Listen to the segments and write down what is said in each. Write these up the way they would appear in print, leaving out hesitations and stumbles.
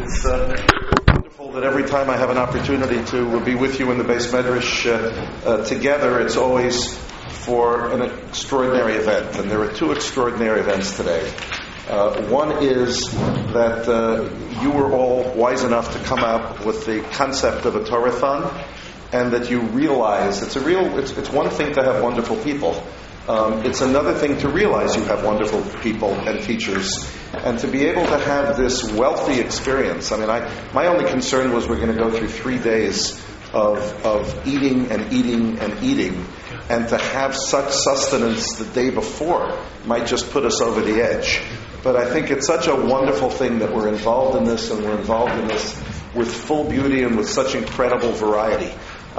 It's wonderful that every time I have an opportunity to be with you in the Beis Medrash together, it's always for an extraordinary event. And there are two extraordinary events today. One is that you were all wise enough to come up with the concept of a Torah-thon, and that you realize it's one thing to have wonderful people. It's another thing to realize you have wonderful people and teachers, and to be able to have this wealthy experience. I mean, my only concern was we're going to go through 3 days of eating and eating and eating, and to have such sustenance the day before might just put us over the edge. But I think it's such a wonderful thing that we're involved in this, and we're involved in this with full beauty and with such incredible variety.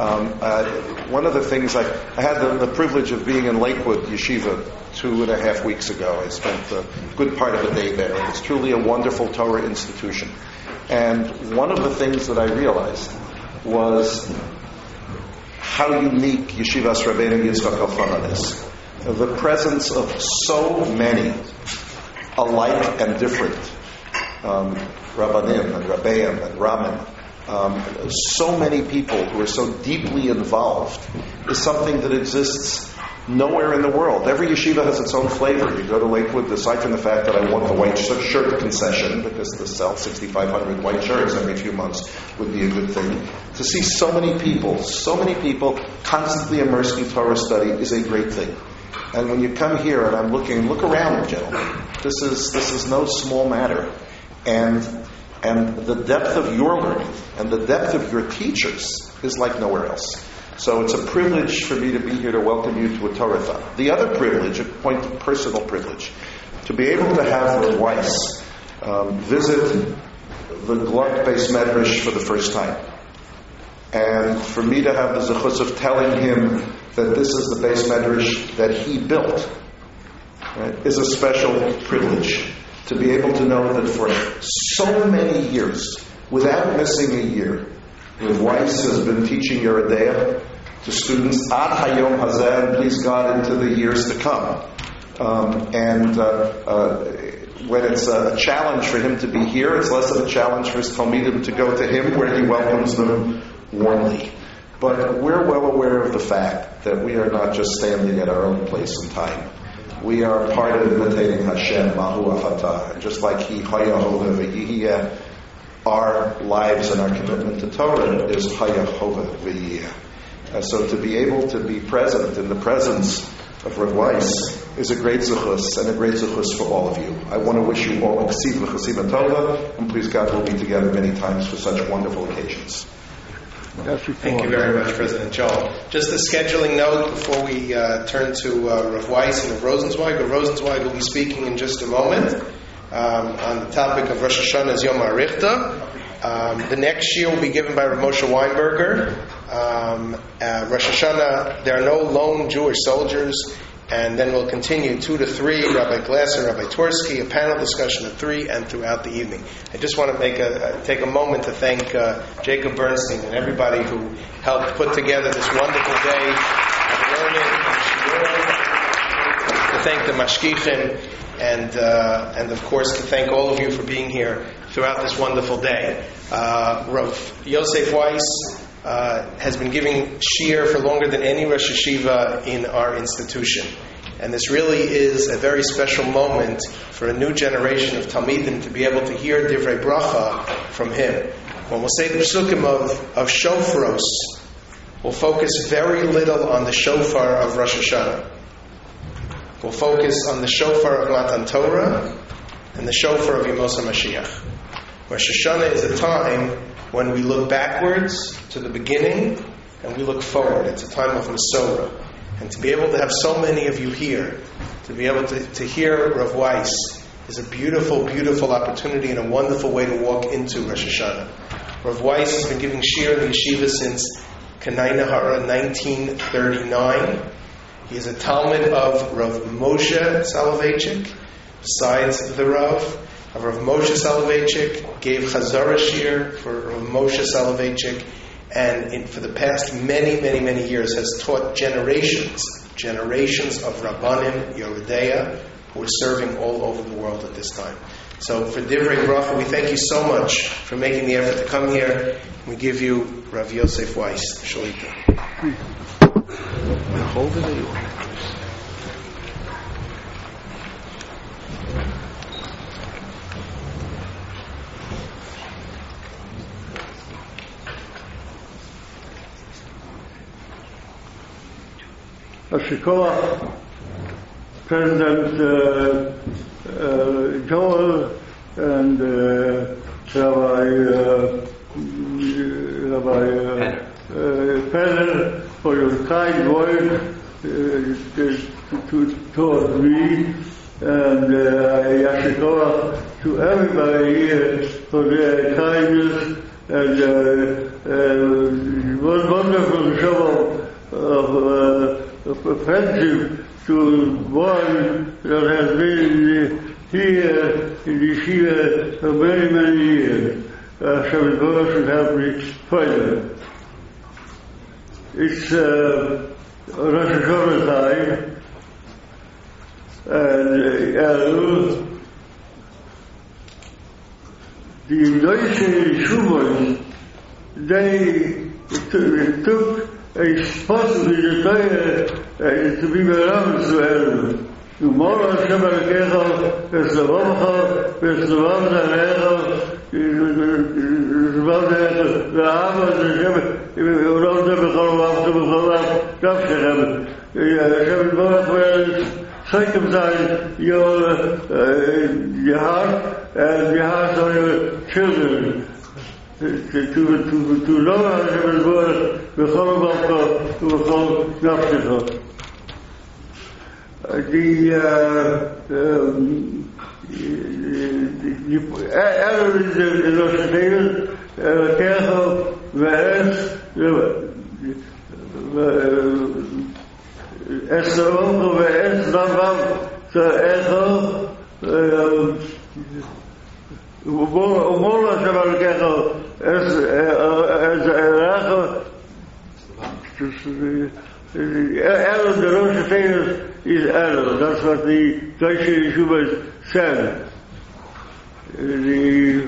One of the things I had the privilege of being in Lakewood Yeshiva 2.5 weeks ago. I spent a good part of the day there. It's truly a wonderful Torah institution. And one of the things that I realized was how unique Yeshivas Rabbeinu Yitzchak Elchanan is. The presence of so many alike and different Rabbanim and Rabbeim and Ramim, so many people who are so deeply involved, is something that exists nowhere in the world. Every yeshiva has its own flavor. You go to Lakewood, aside from the fact that I want the white shirt concession, because to sell 6,500 white shirts every few months would be a good thing. To see so many people constantly immersed in Torah study is a great thing. And when you come here, and I'm looking, look around, gentlemen. This is no small matter. And the depth of your learning and the depth of your teachers is like nowhere else. So it's a privilege for me to be here to welcome you to a Torah-thon. The other privilege, a point of personal privilege, to be able to have Rav Weiss visit the Gluck Beis Medrash for the first time. And for me to have the zechus of telling him that this is the Beis Medrash that he built, right, is a special privilege. To be able to know that for so many years, without missing a year, Rav Weiss has been teaching Yoreh Deah to students ad hayom hazeh, and please God, into the years to come. When it's a challenge for him to be here, it's less of a challenge for his talmidim to go to him, where he welcomes them warmly. But we're well aware of the fact that we are not just standing at our own place and time. We are part of imitating Hashem, Mahu Afatah. Just like He, Hayahova V'yihiyah, our lives and our commitment to Torah is Hayahova V'yihiyah. So to be able to be present in the presence of Rav Weiss is a great zechus, and a great zechus for all of you. I want to wish you all a chesiv v'chesiva tova, and please God, we'll be together many times for such wonderful occasions. Thank you very much, President Joel. Just a scheduling note before we turn to Rav Weiss and Rav Rosenzweig. Rav Rosenzweig will be speaking in just a moment on the topic of Rosh Hashanah's Yom HaRichta. The next year will be given by Rav Moshe Weinberger. Rosh Hashanah, there are no lone Jewish soldiers. And then we'll continue 2 to 3, Rabbi Glasser, Rabbi Tursky, a panel discussion at 3, and throughout the evening. I just want to take a moment to thank Jacob Bernstein and everybody who helped put together this wonderful day of learning and to thank the mashgichim, and of course to thank all of you for being here throughout this wonderful day. Rav Yosef Weiss has been giving shiur for longer than any Rosh Yeshiva in our institution. And this really is a very special moment for a new generation of Talmidim to be able to hear Divrei Bracha from him. When we'll say the Psukim of Shofaros, we'll focus very little on the Shofar of Rosh Hashanah. We'll focus on the Shofar of Matan Torah and the Shofar of Yemos HaMashiach. Rosh Hashanah is a time when we look backwards to the beginning and we look forward. It's a time of Masorah. And to be able to have so many of you here, to be able to hear Rav Weiss, is a beautiful, beautiful opportunity and a wonderful way to walk into Rosh Hashanah. Rav Weiss has been giving shiur in the yeshiva since Kanai Nahara 1939. He is a Talmud of Rav Moshe Soloveitchik. Besides the Rav Moshe Soloveitchik gave Chazara shiur for Rav Moshe Soloveitchik, and for the past many, many, many years has taught generations of Rabbanim, Yoreh Deah, who are serving all over the world at this time. So for Divrei Bracha, we thank you so much for making the effort to come here. We give you Rav Yosef Weiss, Shalita. Hold it, you. Ashikoa, President Joel and Rabbi Penner for your kind word toward me, and Ashikoa to everybody here for their kindness and one wonderful show of friendship to one that has been here in Yeshiva for many, many years. Hashem should help me further. It's Rosh Hashanah time, and the Deutsche Yeshuvas, they took a possibly to be around to Elu. Tomorrow, Hashem Elokecha, V'Savacha, V'Savacha Echa, V'Ahava Hashem, V'Uravta B'Chol V'Avta B'Chol Nafshechem. Hashem Yisborach will circumcise your heart and the hearts of your children. To know Hashem Yisborach B'Chol V'Avta B'Chol Nafshechem. The Erev is the Rosh Hashanah, Kecha, V'es, Esroch, V'es, Navav, Echo, Umola Shabbat Kecha, Eracha, Erev, the Rosh Hashanah, is Erev. That's what the Deutsche Yeshuvas said. The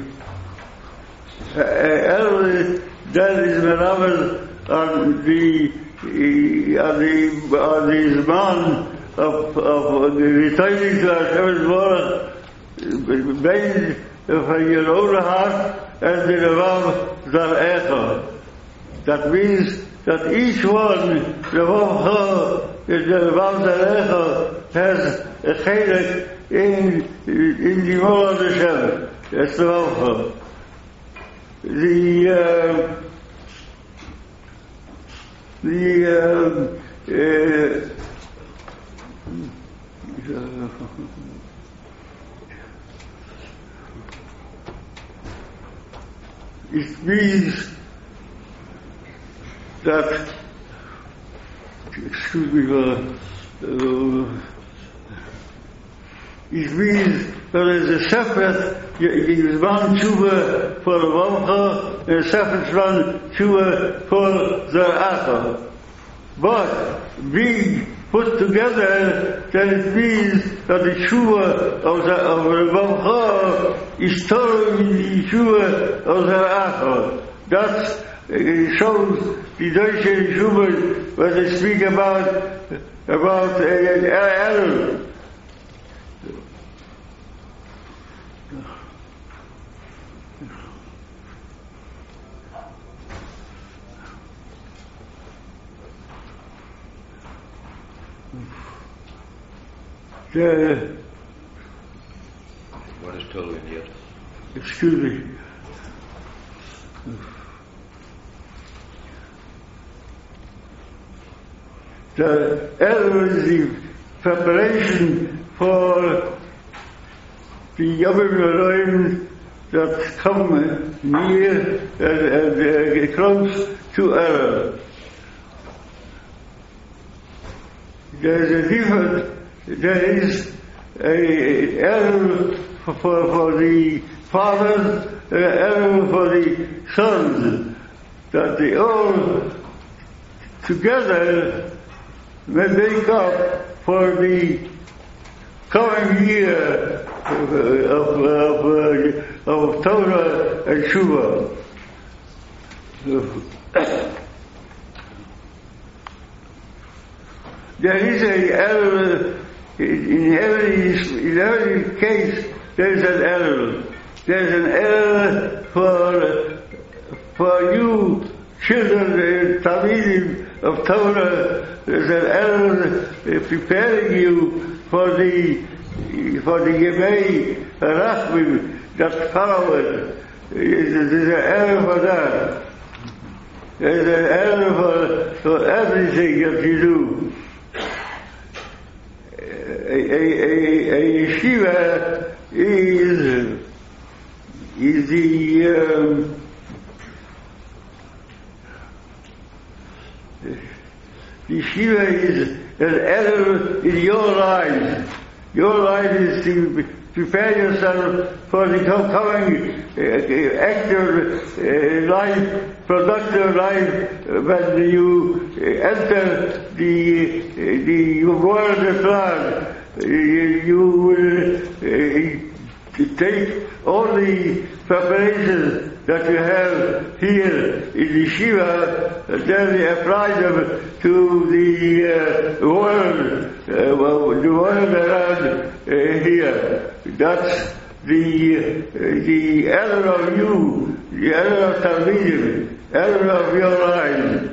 Erev that is menamed on the Zman of the returning to Hashem's Yisborach, made for your own heart and the Rav Zarecha. That means that each one, the Rav Zarecha, has a chedek in the Molad Hashem. That's the Rav. It means that, excuse me, it means that there is a separate Zman Tshuva for the Vamcha and a separate Zman Tshuva for the Acha. But being put together, then it means that the Tshuva of the Vamcha is totally in the Tshuva of the Acha. That shows the Deutsche Yeshuvas when they speak about Erev. What is total India? Excuse me. The Erev is the preparation for the Yom Noraim that come near and close to Erev. There is a difference. There is a Erev for the fathers and an Erev for the sons, that they all together may make up for the coming year of Torah and Tshuva. There is an error in every case. There is an error. There is an error for you children, Talmidim of Torah. There is an error preparing you for the Yemei Rachmim that follow it. There is an error for that. There is an error for everything that you do. A yeshiva is the yeshiva is an error in your life. Your life is to prepare yourself for the coming active life, productive life, when you enter the world of God. You will take all the preparations that you have here in the Yeshiva, and then apply them to the world around here. That's the error of you, the error of Talmidim, error of your life.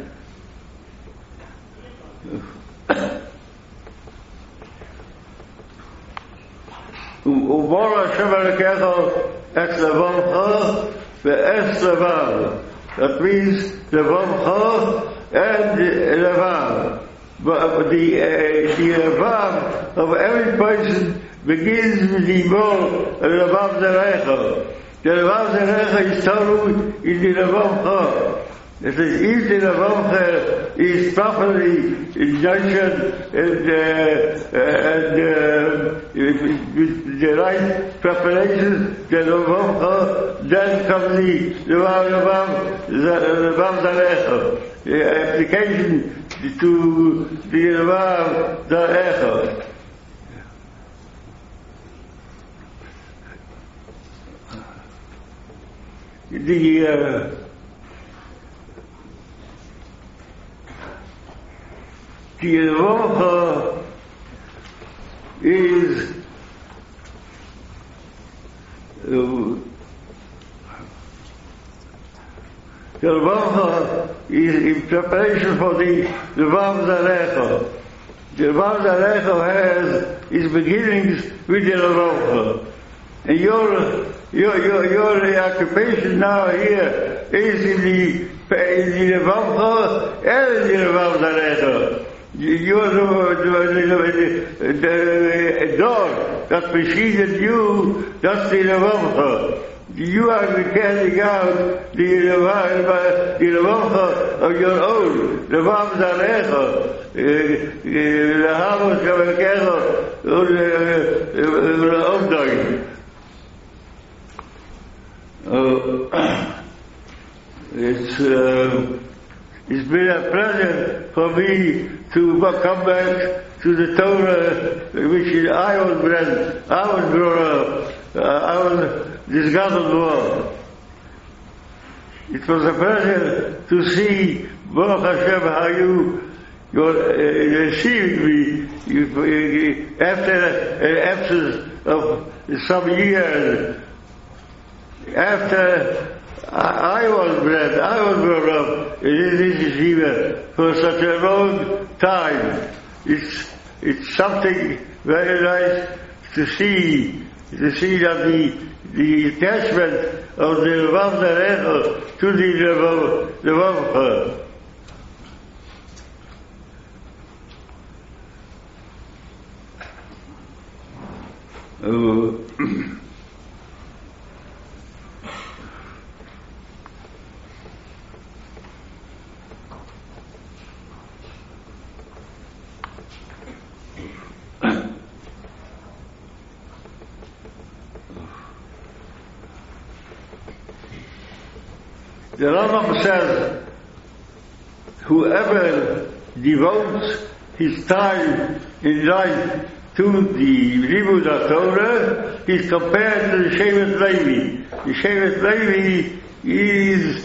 Umar Hashem Elokecha et levavcha ve'es levav. That means levavcha and levav. But the levav of every person begins with the word levav zerecha. The levav zerecha is told in the levavcha. It says if the levavcha is properly nurtured and with the right preparations, the levavcha, then comes the levav zerecha. The application to the levav zerecha. The levavcha is the levavcha is in preparation for the levav zerecha. The levav zerecha has its beginnings with the levavcha. And your occupation now here is in the levavcha and in the levav zerecha. You are the door that preceded you, that's the levavcha. You are carrying out the levavcha of your own, levav zerecha. Lehavos Elokecha u'le'omdoi. It's been a pleasure for me to come back to the Torah which I was brought up. I was discovered world. It was a pleasure to see Baruch Hashem how you received me after an absence of some years. After I was brought up in this yeshiva for such a long time. It's something very nice to see that the attachment of the levav zerecha to the levavcha. The Rambam says, whoever devotes his time in life to the Limud HaTorah is compared to the Shevet Levi. The Shevet Levi is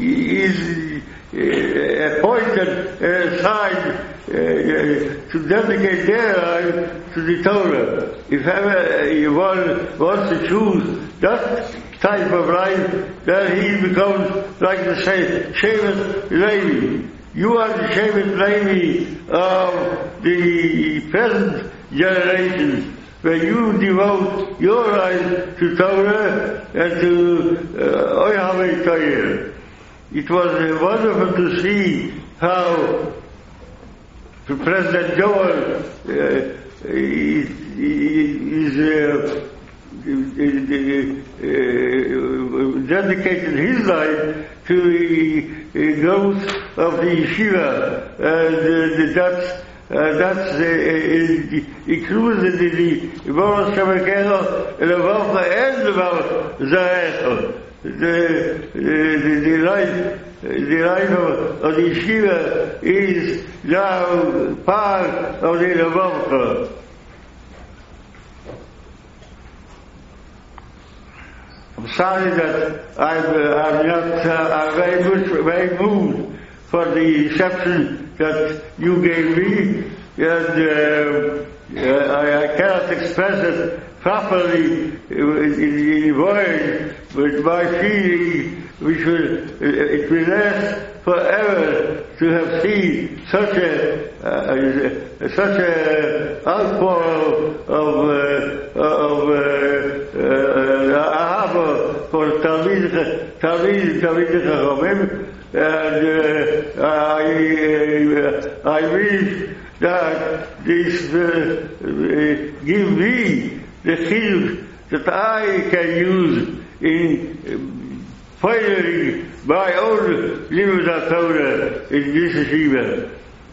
appointed aside to dedicate their life to the Torah. If ever you wants to choose that type of life, then he becomes like the Shevet Levi. You are the Shevet Levi of the present generation, where you devote your life to Torah and to Oyhavei Torah. It was wonderful to see how President Joel is dedicated his life to the growth of the yeshiva, and that's included in the Boros Shabakero and the Volta and the Zarecho. The life of the yeshiva is now part of the Volta. I'm sorry that I'm not very moved for the reception that you gave me, and I cannot express it properly in words, but my feeling, it will last forever to have seen such a outpour of ahava for Talmid Chachamim, and I wish that this give me the chiddush that I can use in following my own Limud HaTorah in this yeshiva.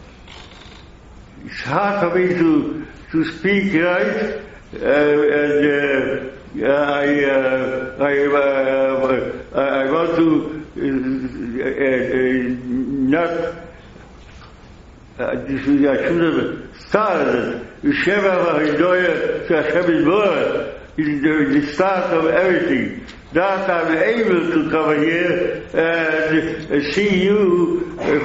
It's hard for me to speak right, and I want to not. I should have started. Sheva v'Hidoya to Hashem Yisborach is the start of everything. That I'm able to come here and see you and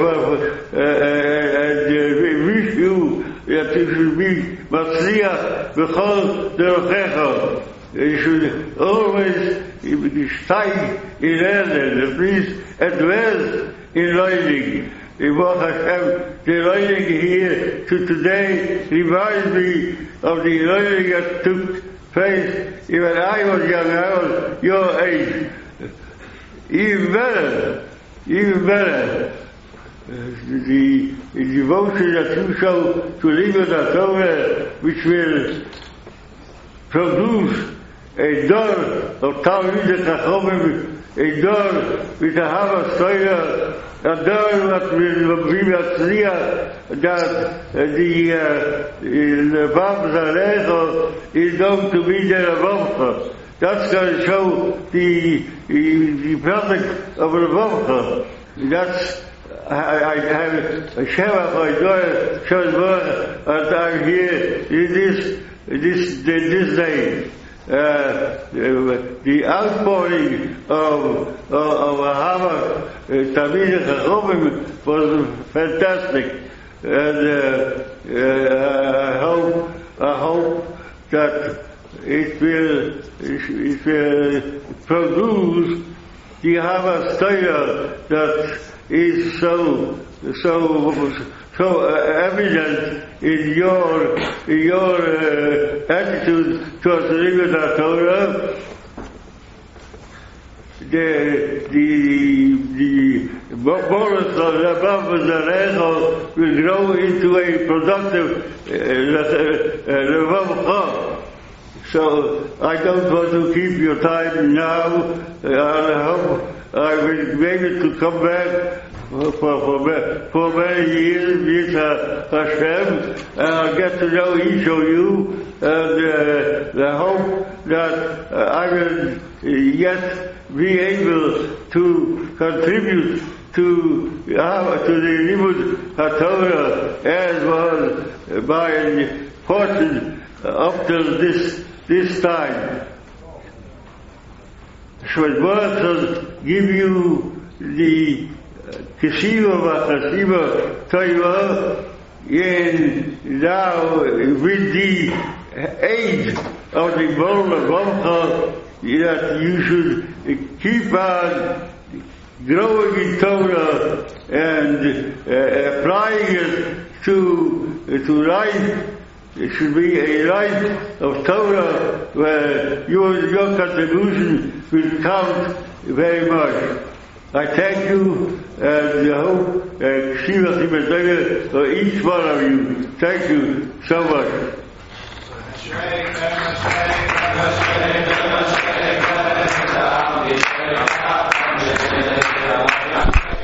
wish you that you should be Matzliach b'chol derochecha. You should always steig in Lernen, please advance in learning. Baruch Hashem, the learning here to today reminds me of the learning that took place when I was young. I was your age. Even better. The devotion that you show to Limud HaTorah, which will produce a door of Talmid Chachamim, a door with a Havas Torah, a door that will be Matzliach, that the Bab Zarecho is going to be the Ravamcha. That's going to show the product of Ravamcha. That's I have a Sheva Chaydoy Shazvah, and I'm here in this day. The outpouring of Ahava Talmid Chachamim was fantastic, and I hope that it will produce the Havas Torah that is so evident in your attitude towards the Limud HaTorah. The Boros of Rabbi Zarecho will grow into a productive Ravamcha. So I don't want to keep your time now. I hope I will be able to come back for many years with Hashem, and I'll get to know each of you, and I hope that I will yet be able to contribute to the Limud HaTorah as was my portion up till this time. Shvadvarsas give you the Kesiva Vachasiva Toiva, and now with the age of the Bola Vamcha, that you should keep on growing in Torah and applying it to life. It should be a life of Torah where your contribution will count very much. I thank you and I hope Shiva Timetaya for each one of you. Thank you so much.